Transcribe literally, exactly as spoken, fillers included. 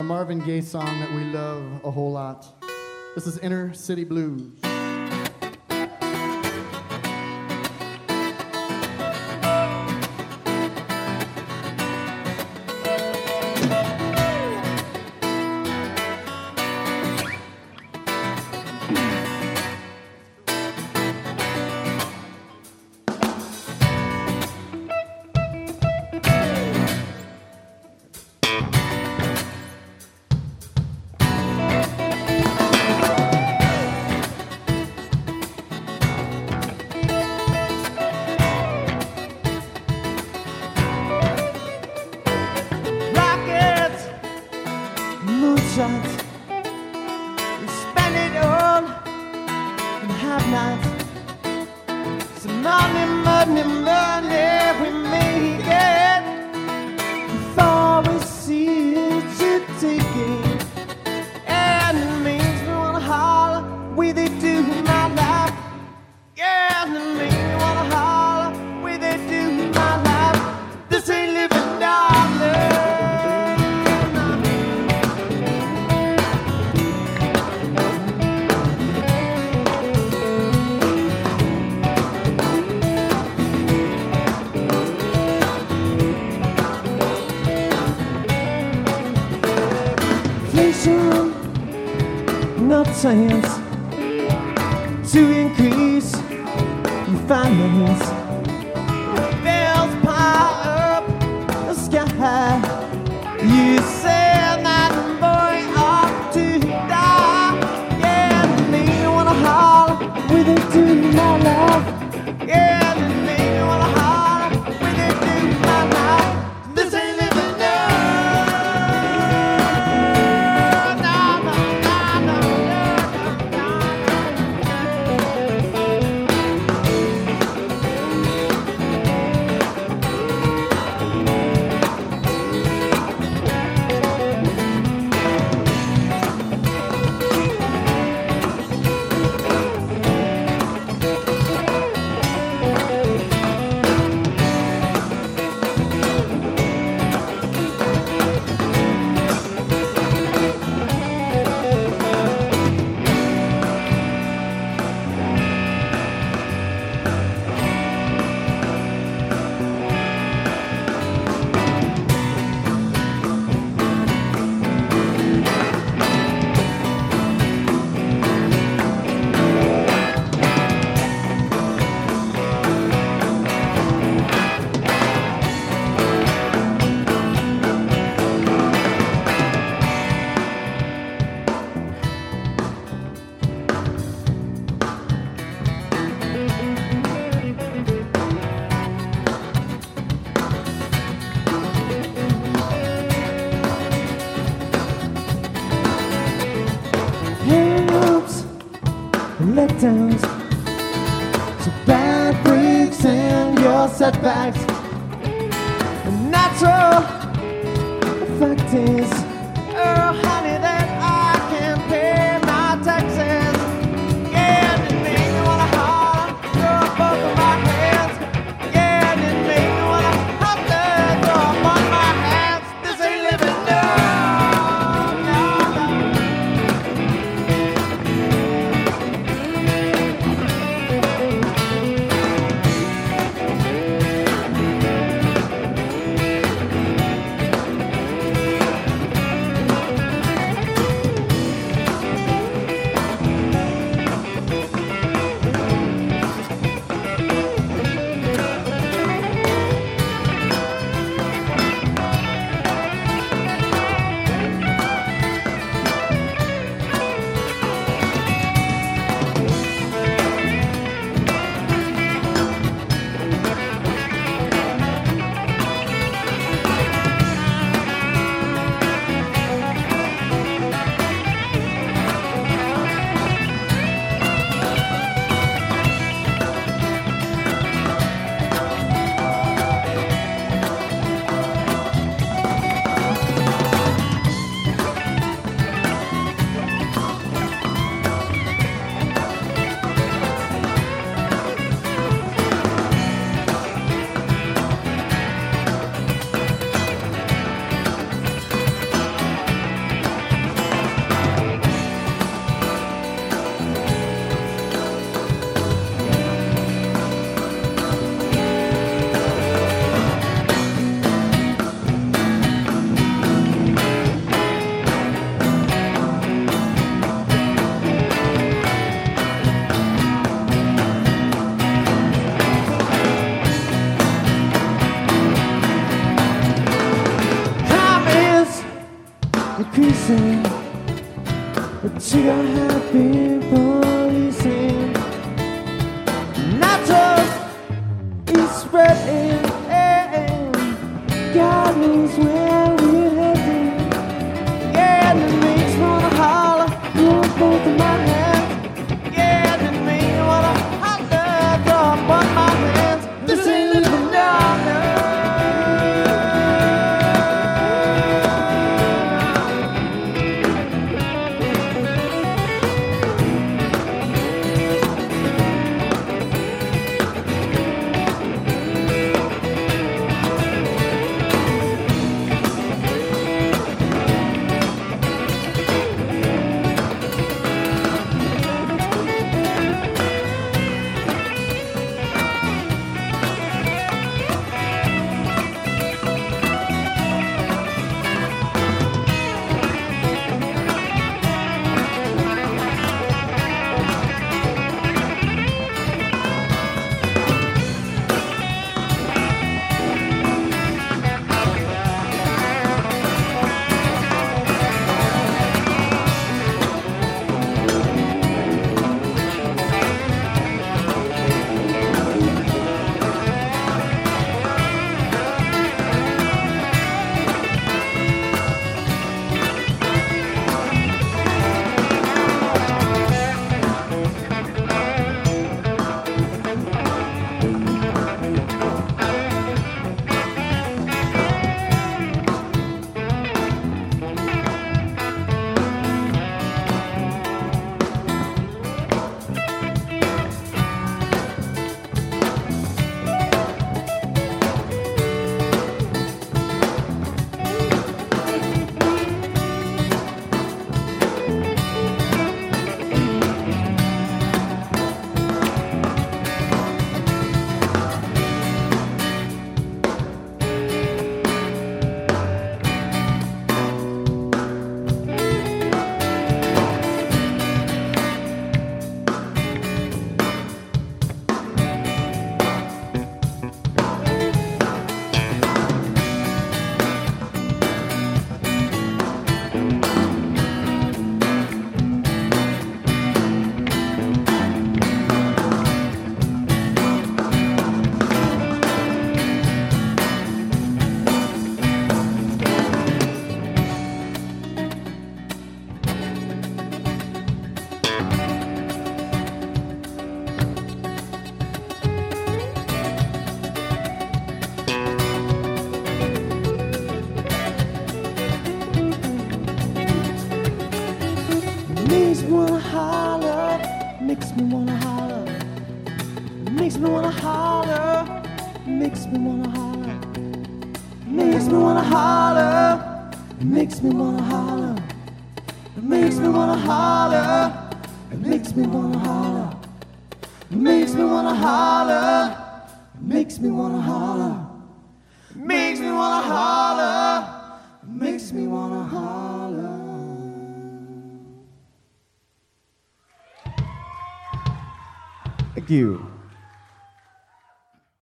A Marvin Gaye song that we love a whole lot. This is Inner City Blues. Moonshots, we spend it all and have nights. Some money, money, money, we make it before we see it to take it. And it means we wanna holler with it do my life. Yeah, and it means we wanna holler with it do my life. This ain't living, darling. No chance to increase your finance. Bills pile up the sky. You say that boy ought to die. Yeah, me wanna holler with it to my love. Yeah, me wanna holler with it to my love. This ain't living now. Letdowns, so bad breaks and your setbacks. The natural fact is, oh honey, that I can pay my taxes. Yeah, it made me wanna holler, throw up both of my hands. Yeah, it made me wanna holler, throw up on my hands. This ain't living, no, no, no. increasing, but you got happy policing. Not just it's spreading, God knows where we're heading. Yeah, and it makes me wanna holler, you want both of my hands. Yeah, and it makes me wanna holler, throw up on my hands. This ain't living down now. Makes me wanna holler, makes me wanna holler, makes me wanna holler, makes me wanna holler, makes me wanna holler, makes me wanna holler, makes me wanna holler, makes me wanna holler, makes me wanna holler, makes me wanna holler, makes me wanna holler, makes me wanna holler. Thank you.